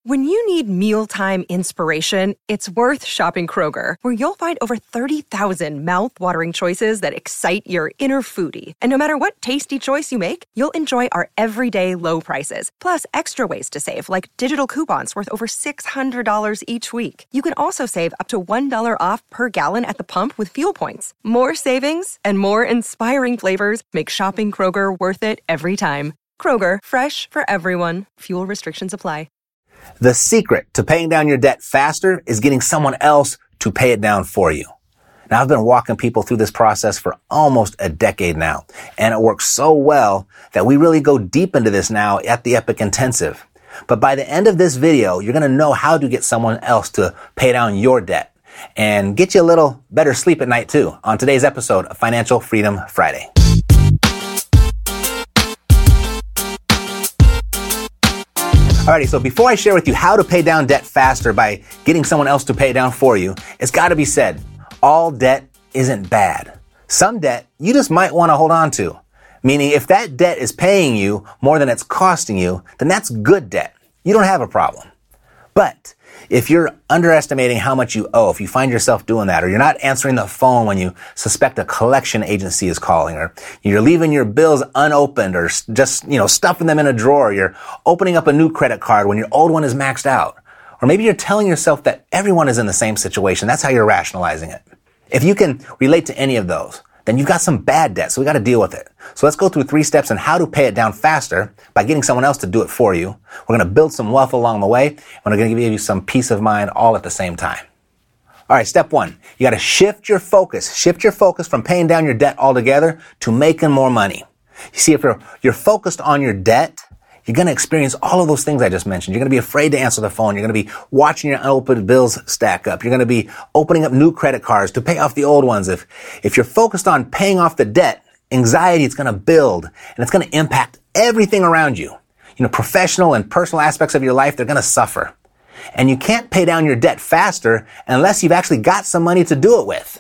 When you need mealtime inspiration, it's worth shopping Kroger, where you'll find over 30,000 mouth-watering choices that excite your inner foodie. And no matter what tasty choice you make, you'll enjoy our everyday low prices, plus extra ways to save, like digital coupons worth over $600 each week. You can also save up to $1 off per gallon at the pump with fuel points. More savings and more inspiring flavors make shopping Kroger worth it every time. Kroger, fresh for everyone. Fuel restrictions apply. The secret to paying down your debt faster is getting someone else to pay it down for you. Now, I've been walking people through this process for almost a decade now, and it works so well that we really go deep into this now at the Epic Intensive. But by the end of this video, you're going to know how to get someone else to pay down your debt and get you a little better sleep at night too on today's episode of Financial Freedom Friday. Alrighty, so before I share with you how to pay down debt faster by getting someone else to pay it down for you, it's got to be said, all debt isn't bad. Some debt you just might want to hold on to. Meaning if that debt is paying you more than it's costing you, then that's good debt. You don't have a problem. But if you're underestimating how much you owe, if you find yourself doing that, or you're not answering the phone when you suspect a collection agency is calling, or you're leaving your bills unopened, or just, stuffing them in a drawer, you're opening up a new credit card when your old one is maxed out, or maybe you're telling yourself that everyone is in the same situation. That's how you're rationalizing it. If you can relate to any of those, then you've got some bad debt, so we got to deal with it. So let's go through 3 steps on how to pay it down faster by getting someone else to do it for you. We're going to build some wealth along the way, and we're going to give you some peace of mind all at the same time. All right, step 1, you got to shift your focus. Shift your focus from paying down your debt altogether to making more money. You see, if you're focused on your debt, you're going to experience all of those things I just mentioned. You're going to be afraid to answer the phone. You're going to be watching your unopened bills stack up. You're going to be opening up new credit cards to pay off the old ones. If you're focused on paying off the debt, anxiety is going to build, and it's going to impact everything around you. Professional and personal aspects of your life, they're going to suffer. And you can't pay down your debt faster unless you've actually got some money to do it with.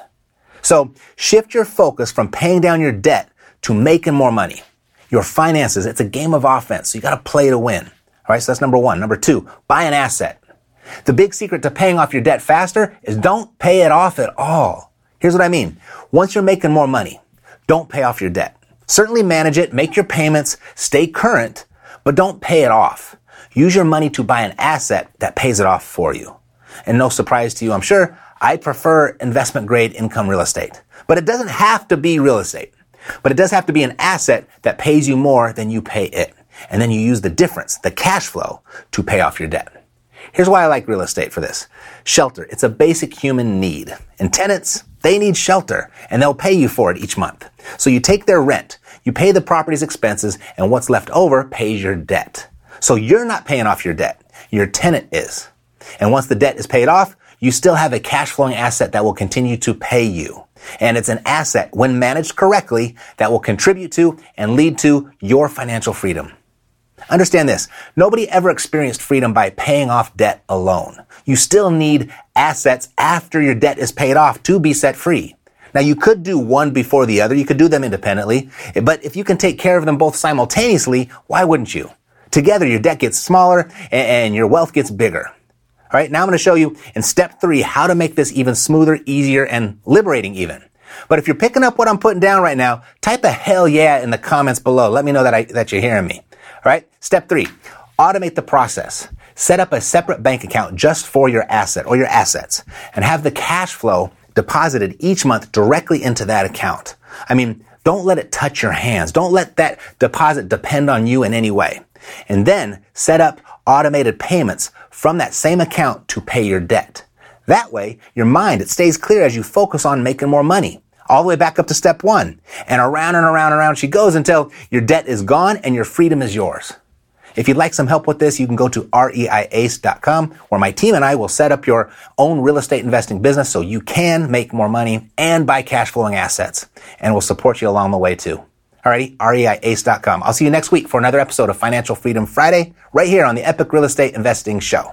So shift your focus from paying down your debt to making more money. Your finances, it's a game of offense, so you got to play to win. All right, so that's number 1. Number 2, buy an asset. The big secret to paying off your debt faster is don't pay it off at all. Here's what I mean. Once you're making more money, don't pay off your debt. Certainly manage it, make your payments, stay current, but don't pay it off. Use your money to buy an asset that pays it off for you. And no surprise to you, I'm sure, I prefer investment-grade income real estate. But it doesn't have to be real estate. But it does have to be an asset that pays you more than you pay it. And then you use the difference, the cash flow, to pay off your debt. Here's why I like real estate for this. Shelter, it's a basic human need. And tenants, they need shelter, and they'll pay you for it each month. So you take their rent, you pay the property's expenses, and what's left over pays your debt. So you're not paying off your debt. Your tenant is. And once the debt is paid off, you still have a cash flowing asset that will continue to pay you. And it's an asset, when managed correctly, that will contribute to and lead to your financial freedom. Understand this. Nobody ever experienced freedom by paying off debt alone. You still need assets after your debt is paid off to be set free. Now, you could do one before the other. You could do them independently. But if you can take care of them both simultaneously, why wouldn't you? Together, your debt gets smaller and your wealth gets bigger. All right, now I'm going to show you in step 3 how to make this even smoother, easier, and liberating even. But if you're picking up what I'm putting down right now, type a hell yeah in the comments below. Let me know that you're hearing me. All right, step 3, automate the process. Set up a separate bank account just for your asset or your assets and have the cash flow deposited each month directly into that account. I mean, don't let it touch your hands. Don't let that deposit depend on you in any way. And then set up automated payments from that same account to pay your debt. That way, your mind, it stays clear as you focus on making more money. All the way back up to step 1. And around and around and around she goes until your debt is gone and your freedom is yours. If you'd like some help with this, you can go to reiace.com, where my team and I will set up your own real estate investing business so you can make more money and buy cash flowing assets. And we'll support you along the way too. Alrighty, reiace.com. I'll see you next week for another episode of Financial Freedom Friday, right here on the Epic Real Estate Investing Show.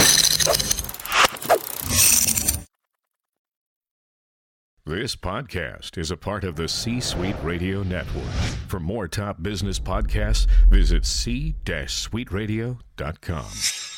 This podcast is a part of the C-Suite Radio Network. For more top business podcasts, visit c-suiteradio.com.